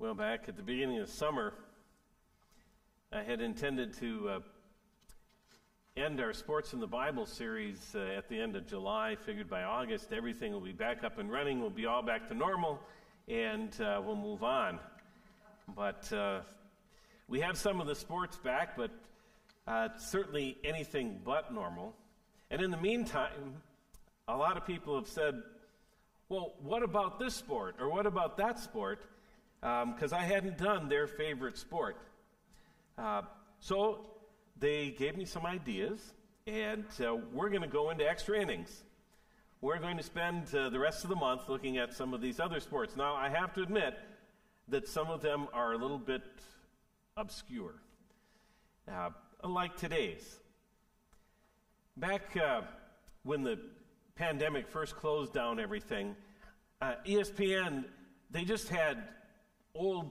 Well, back at the beginning of summer, I had intended to end our Sports in the Bible series at the end of July. Figured by August everything will be back up and running. We'll be all back to normal, and we'll move on. But we have some of the sports back, but certainly anything but normal. And in the meantime, a lot of people have said, well, what about this sport, or what about that sport? Because I hadn't done their favorite sport. So they gave me some ideas, and we're going to go into extra innings. We're going to spend the rest of the month looking at some of these other sports. Now, I have to admit that some of them are a little bit obscure, like today's. Back when the pandemic first closed down everything, ESPN, they just had old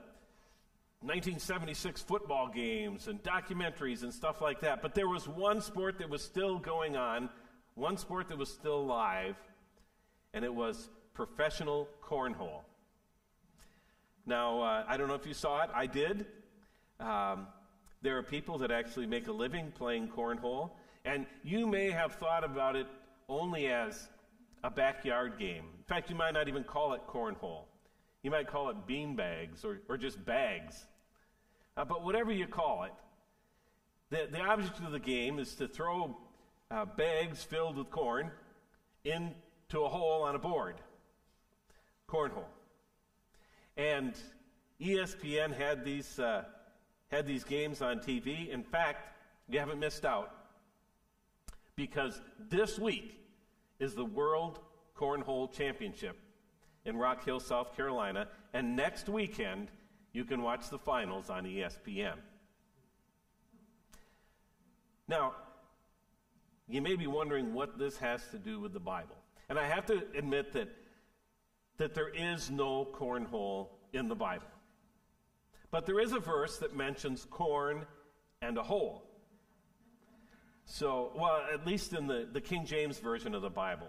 1976 football games and documentaries and stuff like that. But there was one sport that was still going on, one sport that was still live, and it was professional cornhole. Now, I don't know if you saw it. I did. There are people that actually make a living playing cornhole, and you may have thought about it only as a backyard game. In fact, you might not even call it cornhole. You might call it bean bags or just bags. But whatever you call it, the object of the game is to throw bags filled with corn into a hole on a board. Cornhole. And ESPN had these games on TV. In fact, you haven't missed out, because this week is the World Cornhole Championship in Rock Hill, South Carolina, and next weekend you can watch the finals on ESPN. Now, you may be wondering what this has to do with the Bible. And I have to admit that there is no cornhole in the Bible. But there is a verse that mentions corn and a hole. So, well, at least in the King James Version of the Bible.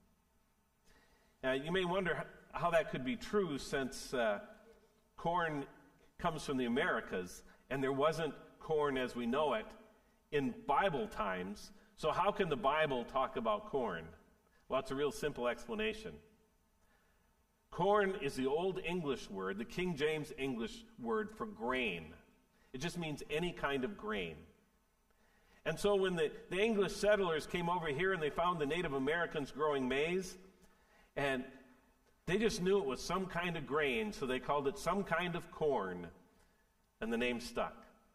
You may wonder how that could be true, since corn comes from the Americas, and there wasn't corn as we know it in Bible times. So how can the Bible talk about corn? Well, it's a real simple explanation. Corn is the Old English word, the King James English word for grain. It just means any kind of grain. And so when the English settlers came over here and they found the Native Americans growing maize, and they just knew it was some kind of grain, so they called it some kind of corn, and the name stuck.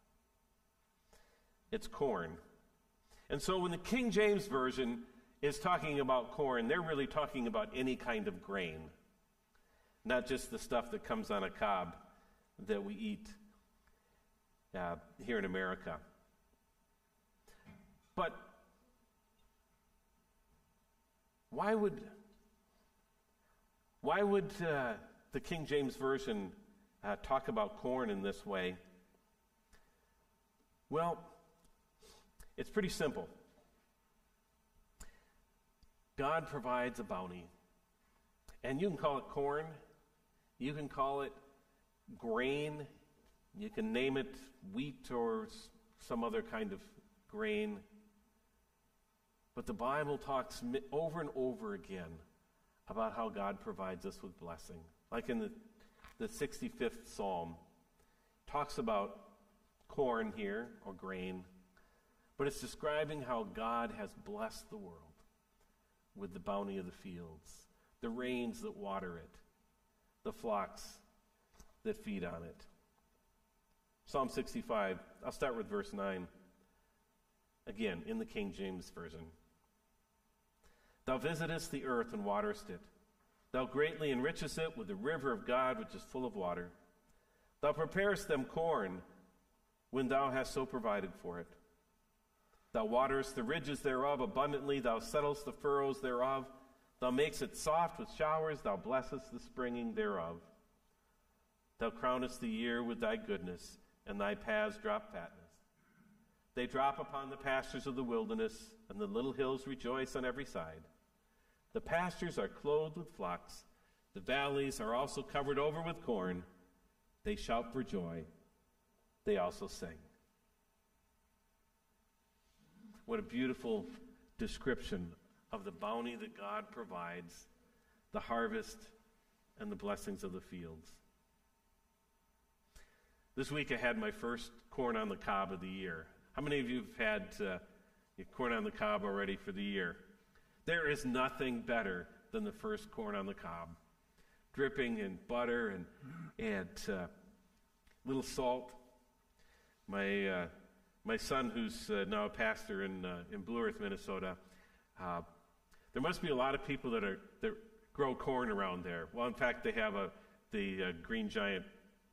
It's corn. And so when the King James Version is talking about corn, they're really talking about any kind of grain, not just the stuff that comes on a cob that we eat here in America. But why would the King James Version talk about corn in this way? Well, it's pretty simple. God provides a bounty. And you can call it corn. You can call it grain. You can name it wheat or some other kind of grain. But the Bible talks over and over again about how God provides us with blessing. Like in the 65th Psalm, talks about corn here, or grain, but it's describing how God has blessed the world with the bounty of the fields, the rains that water it, the flocks that feed on it. Psalm 65, I'll start with verse 9. Again, in the King James Version. Thou visitest the earth and waterest it. Thou greatly enrichest it with the river of God, which is full of water. Thou preparest them corn when thou hast so provided for it. Thou waterest the ridges thereof abundantly. Thou settlest the furrows thereof. Thou makest it soft with showers. Thou blessest the springing thereof. Thou crownest the year with thy goodness, and thy paths drop fatness. They drop upon the pastures of the wilderness, and the little hills rejoice on every side. The pastures are clothed with flocks. The valleys are also covered over with corn. They shout for joy. They also sing. What a beautiful description of the bounty that God provides, the harvest and the blessings of the fields. This week I had my first corn on the cob of the year. How many of you have had your corn on the cob already for the year? There is nothing better than the first corn on the cob, dripping in butter and little salt. My son, who's now a pastor in Blue Earth, Minnesota, there must be a lot of people that grow corn around there. Well, in fact, they have the Green Giant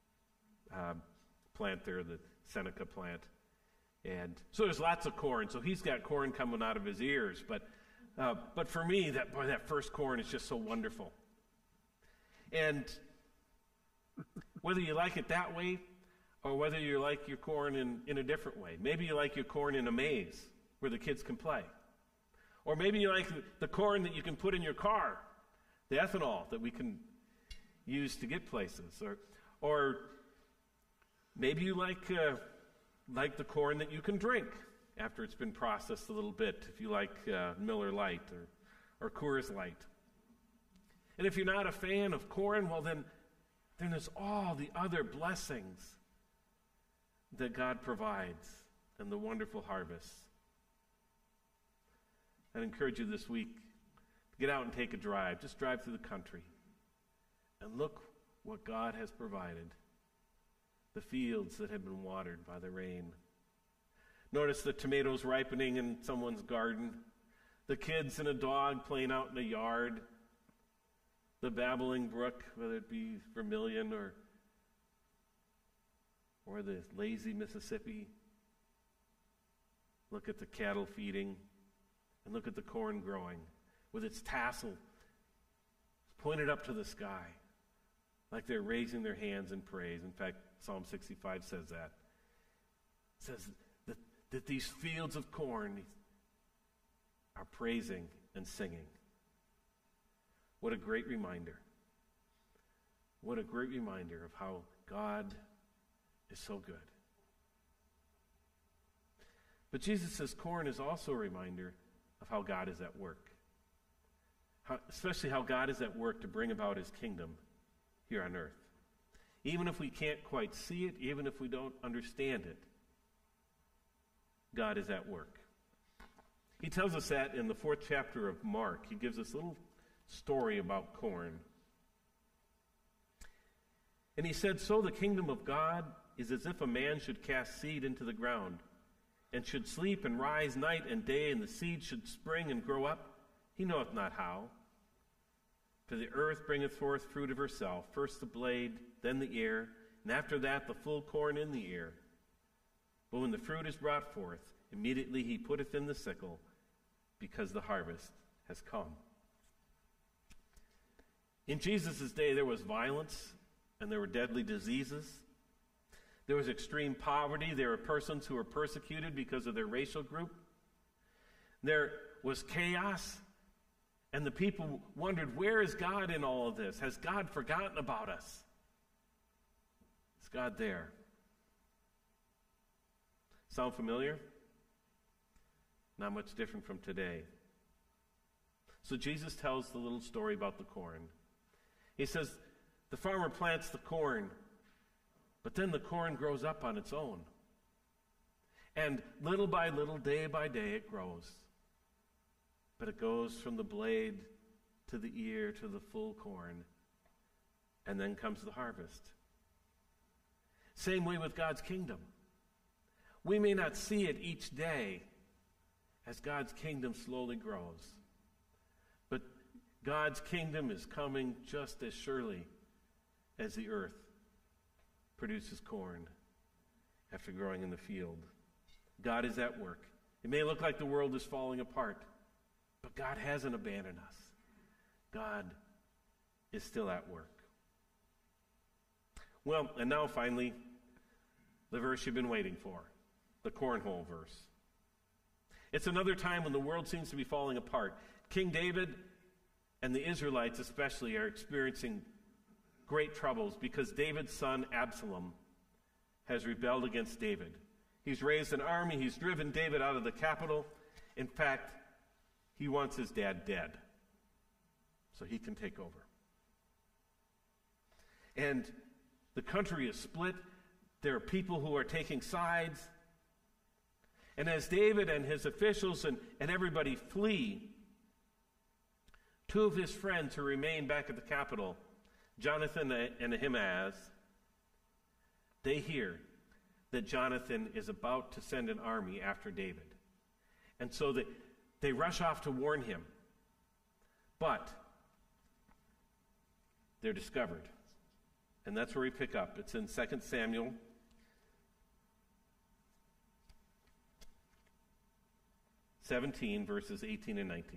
plant there, the Seneca plant, and so there's lots of corn. So he's got corn coming out of his ears. But for me, that first corn is just so wonderful. And whether you like it that way, or whether you like your corn in a different way. Maybe you like your corn in a maze where the kids can play. Or maybe you like the corn that you can put in your car, the ethanol that we can use to get places. Or maybe you like the corn that you can drink after it's been processed a little bit, if you like Miller Lite or Coors Light. And if you're not a fan of corn, well then there's all the other blessings that God provides and the wonderful harvest. I'd encourage you this week to get out and take a drive. Just drive through the country and look what God has provided. The fields that have been watered by the rain. Notice the tomatoes ripening in someone's garden. The kids and a dog playing out in the yard. The babbling brook, whether it be Vermilion or the lazy Mississippi. Look at the cattle feeding, and look at the corn growing with its tassel pointed up to the sky, like they're raising their hands in praise. In fact, Psalm 65 says that. It says that these fields of corn are praising and singing. What a great reminder. What a great reminder of how God is so good. But Jesus says corn is also a reminder of how God is at work. Especially how God is at work to bring about his kingdom here on earth. Even if we can't quite see it, even if we don't understand it, God is at work. He tells us that in the 4th chapter of Mark. He gives us a little story about corn. And he said, "So the kingdom of God is as if a man should cast seed into the ground, and should sleep and rise night and day, and the seed should spring and grow up. He knoweth not how. For the earth bringeth forth fruit of herself, first the blade, then the ear, and after that the full corn in the ear. But when the fruit is brought forth, immediately he putteth in the sickle, because the harvest has come." In Jesus' day, there was violence, and there were deadly diseases. There was extreme poverty. There were persons who were persecuted because of their racial group. There was chaos, and the people wondered, where is God in all of this? Has God forgotten about us? Is God there? Sound familiar? Not much different from today. So Jesus tells the little story about the corn. He says, the farmer plants the corn, but then the corn grows up on its own. And little by little, day by day, it grows. But it goes from the blade to the ear to the full corn. And then comes the harvest. Same way with God's kingdom. We may not see it each day as God's kingdom slowly grows. But God's kingdom is coming just as surely as the earth produces corn after growing in the field. God is at work. It may look like the world is falling apart, but God hasn't abandoned us. God is still at work. Well, and now finally, the verse you've been waiting for, the cornhole verse. It's another time when the world seems to be falling apart. King David and the Israelites especially are experiencing great troubles because David's son Absalom has rebelled against David. He's raised an army. He's driven David out of the capital. In fact, he wants his dad dead so he can take over. And the country is split. There are people who are taking sides. And as David and his officials and everybody flee, two of his friends who remain back at the capital, Jonathan and Ahimaaz, they hear that Jonathan is about to send an army after David. And so they rush off to warn him. But they're discovered. And that's where we pick up. It's in 2 Samuel. Verses 18 and 19.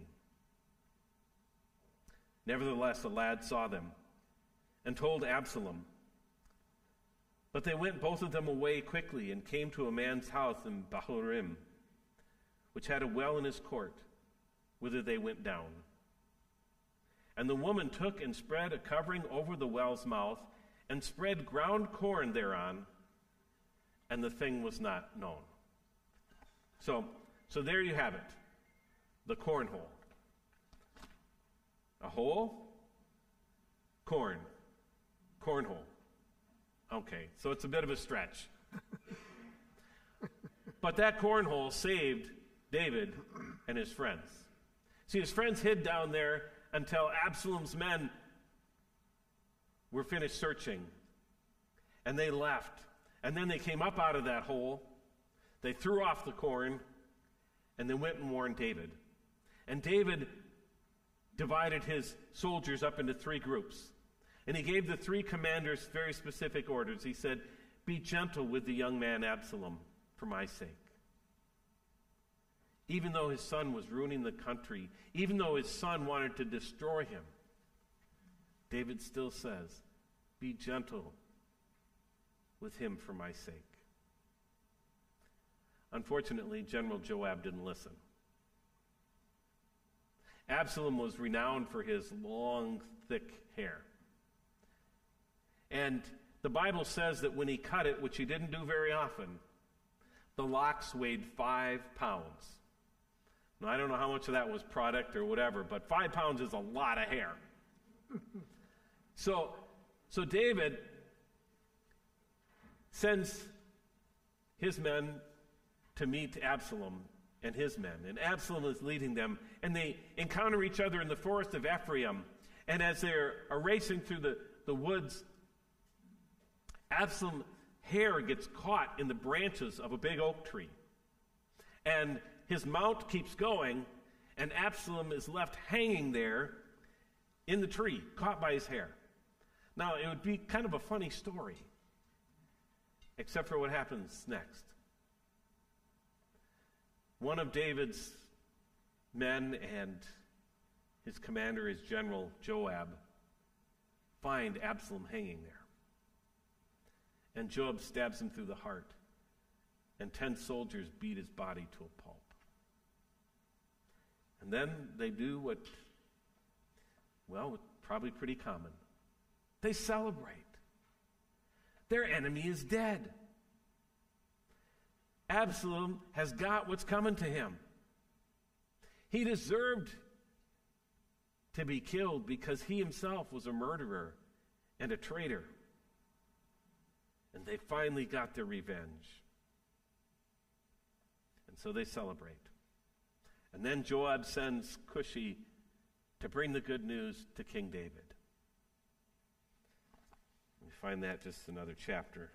Nevertheless, the lad saw them and told Absalom. But they went both of them away quickly and came to a man's house in Bahurim, which had a well in his court, whither they went down. And the woman took and spread a covering over the well's mouth and spread ground corn thereon, and the thing was not known. So there you have it, the cornhole. A hole, cornhole. Okay, so it's a bit of a stretch. But that cornhole saved David and his friends. See, his friends hid down there until Absalom's men were finished searching. And they left. And then they came up out of that hole. They threw off the corn. And they went and warned David. And David divided his soldiers up into three groups. And he gave the three commanders very specific orders. He said, "Be gentle with the young man Absalom for my sake." Even though his son was ruining the country, even though his son wanted to destroy him, David still says, "Be gentle with him for my sake." Unfortunately, General Joab didn't listen. Absalom was renowned for his long, thick hair. And the Bible says that when he cut it, which he didn't do very often, the locks weighed 5 pounds. Now, I don't know how much of that was product or whatever, but 5 pounds is a lot of hair. So David sends his men to meet Absalom and his men. And Absalom is leading them. And they encounter each other in the forest of Ephraim. And as they're racing through the woods, Absalom's hair gets caught in the branches of a big oak tree. And his mount keeps going, and Absalom is left hanging there in the tree, caught by his hair. Now, it would be kind of a funny story, except for what happens next. One of David's men and his commander, his general, Joab, find Absalom hanging there. And Joab stabs him through the heart, and 10 soldiers beat his body to a pulp. And then they do what, well, probably pretty common. They celebrate. Their enemy is dead. Absalom has got what's coming to him. He deserved to be killed because he himself was a murderer and a traitor. And they finally got their revenge. And so they celebrate. And then Joab sends Cushi to bring the good news to King David. We find that just another chapter.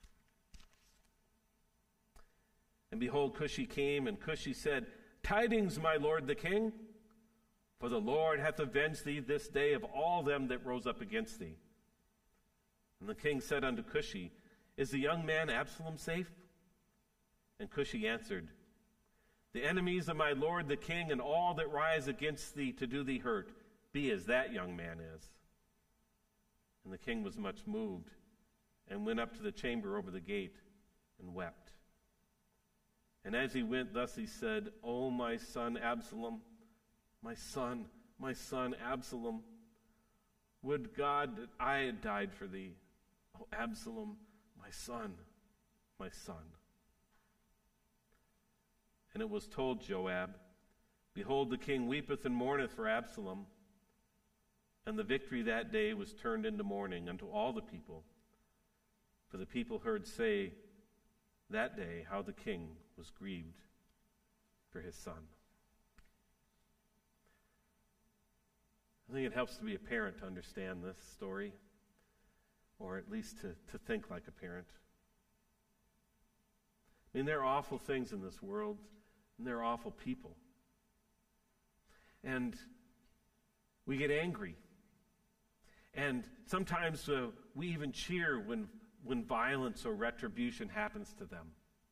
And behold, Cushi came, and Cushi said, "Tidings, my lord the king, for the Lord hath avenged thee this day of all them that rose up against thee." And the king said unto Cushi, "Is the young man Absalom safe?" And Cushi answered, "The enemies of my lord the king and all that rise against thee to do thee hurt, be as that young man is." And the king was much moved, and went up to the chamber over the gate, and wept. And as he went, thus he said, "O my son Absalom, my son Absalom, Would God that I had died for thee, O Absalom, my son, my son. And it was told Joab, Behold, the king weepeth and mourneth for Absalom. And the victory that day was turned into mourning unto all the people. For the people heard say that day how the king was grieved for his son. I think it helps to be a parent to understand this story, or at least to think like a parent. I mean, there are awful things in this world, and there are awful people. And we get angry. And sometimes we even cheer when violence or retribution happens to them.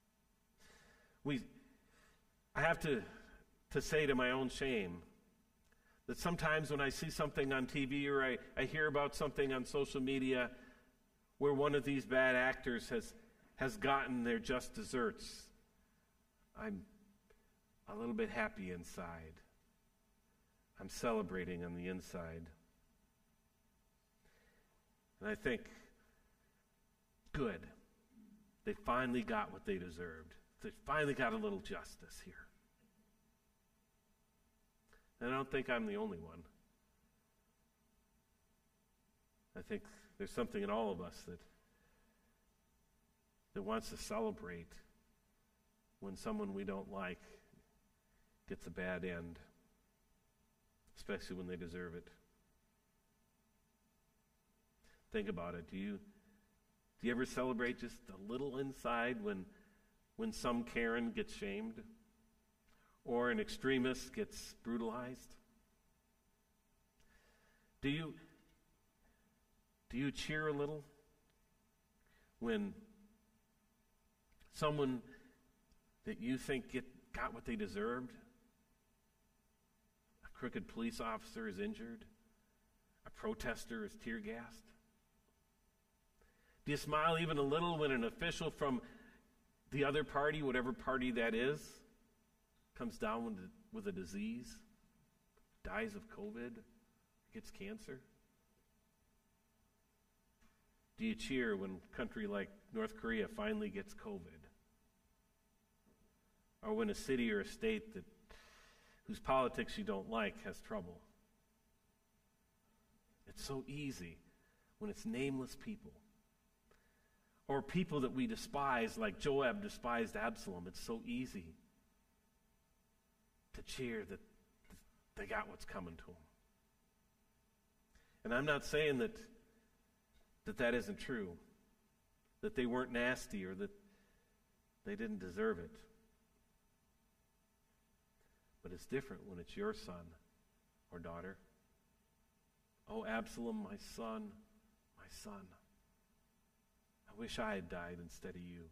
I have to say to my own shame that sometimes when I see something on TV or I hear about something on social media where one of these bad actors has gotten their just desserts, I'm a little bit happy inside. I'm celebrating on the inside. And I think, good. They finally got what they deserved. They finally got a little justice here. And I don't think I'm the only one. I think there's something in all of us that wants to celebrate when someone we don't like gets a bad end, especially when they deserve it. Think about it. Do you ever celebrate just a little inside when some Karen gets shamed or an extremist gets brutalized? Do you cheer a little when someone that you think got what they deserved? A crooked police officer is injured. A protester is tear gassed. Do you smile even a little when an official from the other party, whatever party that is, comes down with a disease, dies of COVID, gets cancer? Do you cheer when a country like North Korea finally gets COVID? Or when a city or a state whose politics you don't like has trouble? It's so easy when it's nameless people. Or people that we despise, like Joab despised Absalom. It's so easy to cheer that they got what's coming to them. And I'm not saying that isn't true, that they weren't nasty or that they didn't deserve it. But it's different when it's your son or daughter. Oh, Absalom, my son, my son. I wish I had died instead of you.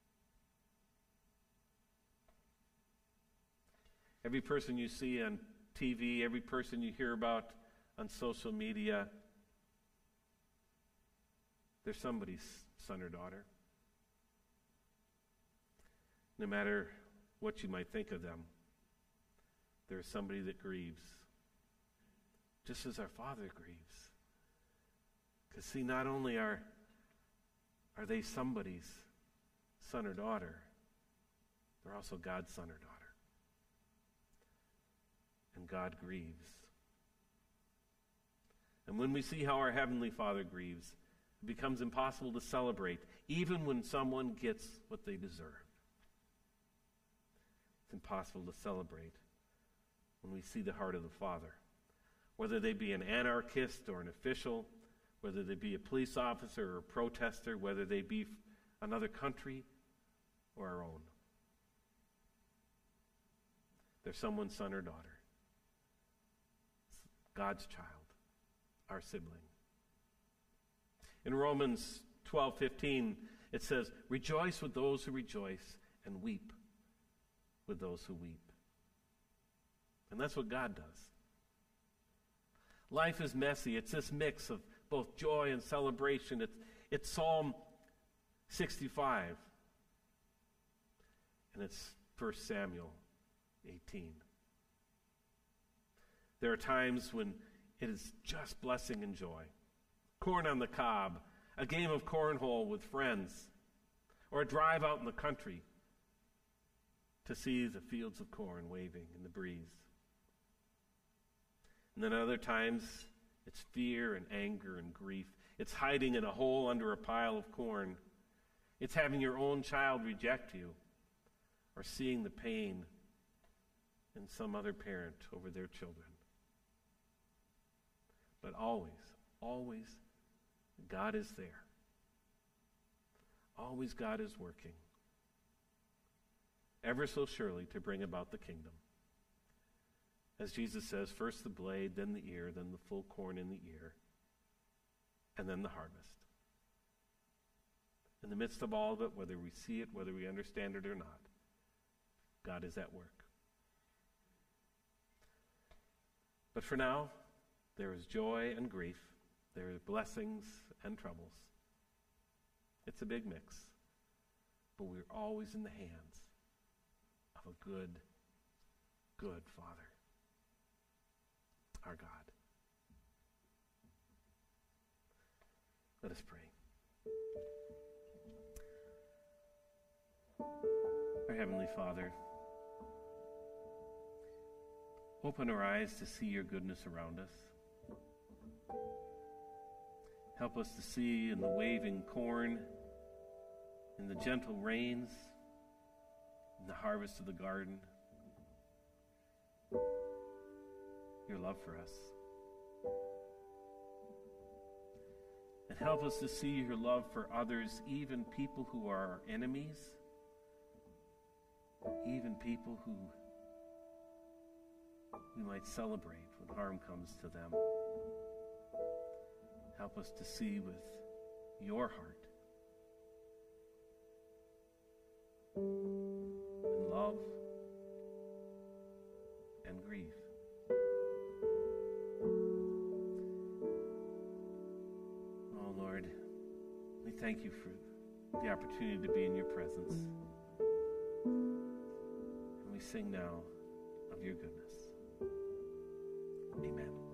Every person you see on TV, every person you hear about on social media, they're somebody's son or daughter. No matter what you might think of them, there's somebody that grieves, just as our Father grieves. Because see, not only are they somebody's son or daughter, they're also God's son or daughter. And God grieves. And when we see how our Heavenly Father grieves, it becomes impossible to celebrate, even when someone gets what they deserve. It's impossible to celebrate when we see the heart of the Father. Whether they be an anarchist or an official, whether they be a police officer or a protester, whether they be another country or our own. They're someone's son or daughter. God's child, our sibling. In Romans 12:15, it says, "Rejoice with those who rejoice and weep with those who weep." And that's what God does. Life is messy. It's this mix of both joy and celebration. It's Psalm 65. And it's 1 Samuel 18. There are times when it is just blessing and joy. Corn on the cob, a game of cornhole with friends, or a drive out in the country to see the fields of corn waving in the breeze. And then other times, it's fear and anger and grief. It's hiding in a hole under a pile of corn. It's having your own child reject you, or seeing the pain in some other parent over their children. But always, always, God is there. Always God is working, ever so surely, to bring about the kingdom. As Jesus says, first the blade, then the ear, then the full corn in the ear, and then the harvest. In the midst of all of it, whether we see it, whether we understand it or not, God is at work. But for now, there is joy and grief. There are blessings and troubles. It's a big mix. But we're always in the hands of a good, good Father, our God. Let us pray. Our Heavenly Father, open our eyes to see your goodness around us. Help us to see in the waving corn, in the gentle rains, in the harvest of the garden, your love for us. And help us to see your love for others, even people who are our enemies, even people who we might celebrate when harm comes to them. Help us to see with your heart and love and grief. Oh Lord, we thank you for the opportunity to be in your presence. And we sing now of your goodness. Amen.